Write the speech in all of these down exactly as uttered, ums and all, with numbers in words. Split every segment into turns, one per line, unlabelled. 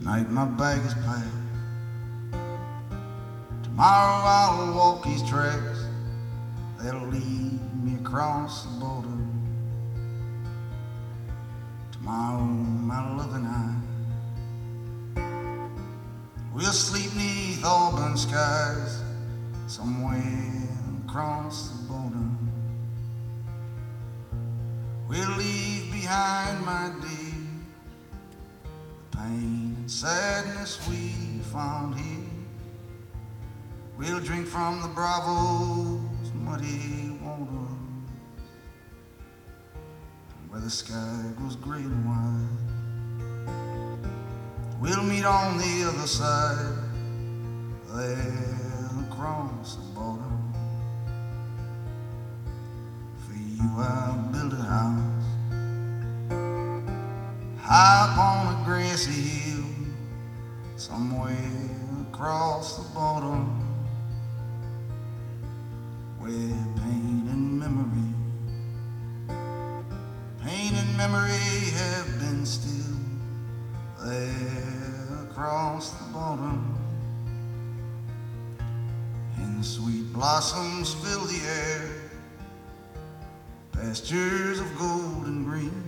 Tonight my bag is packed. Tomorrow I'll walk these tracks that'll lead me across the border. Tomorrow my love and I will sleep neath auburn skies somewhere across the border. We'll leave behind, my dear, the pain and sadness we found here. We'll drink from the Bravo's muddy water, where the sky goes gray and wide. We'll meet on the other side, there across the border. For you I'll build a house high upon a grassy hill, somewhere across the border, where pain and memory, pain and memory have been still, there across the border. And sweet blossoms fill the air, pastures of gold and green,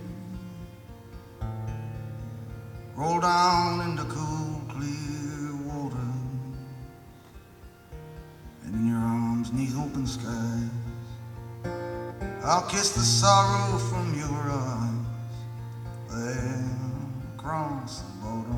roll down into cool, clear water, and in your arms neath open skies, I'll kiss the sorrow from your eyes, there across the border.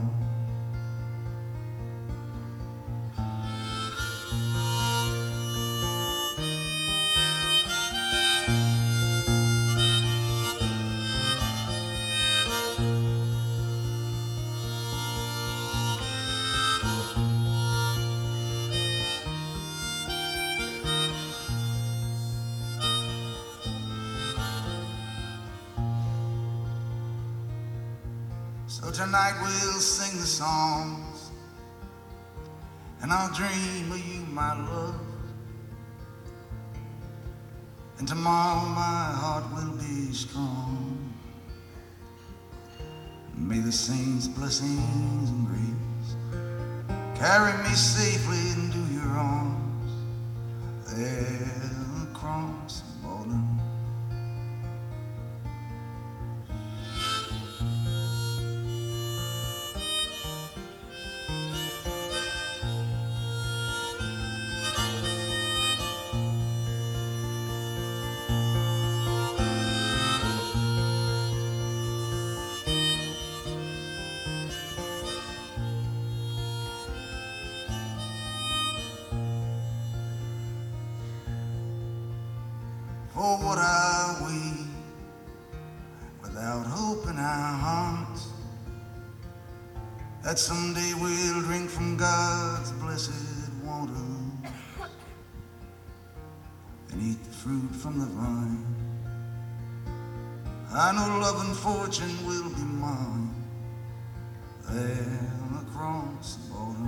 So tonight we'll sing the songs, and I'll dream of you, my love. And tomorrow my heart will be strong. May the saints' blessings and grace carry me safely into your arms, there across the border. For what are we without hope in our hearts, that someday we'll drink from God's blessed water and eat the fruit from the vine? I know love and fortune will be mine, there across the border.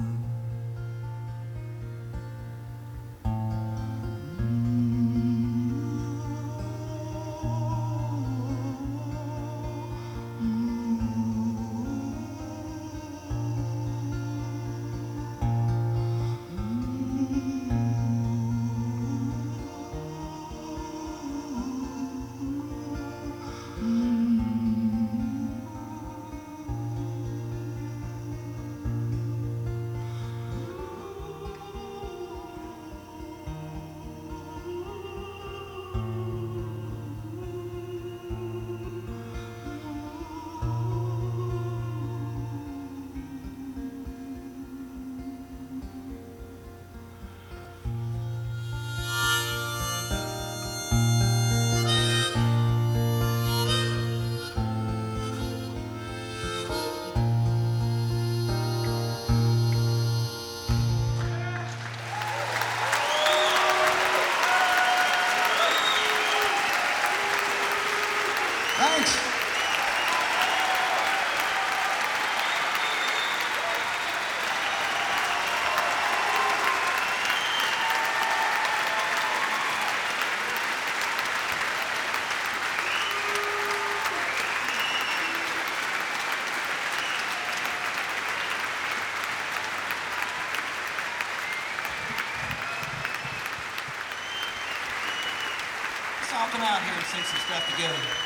come out here and sing some stuff together.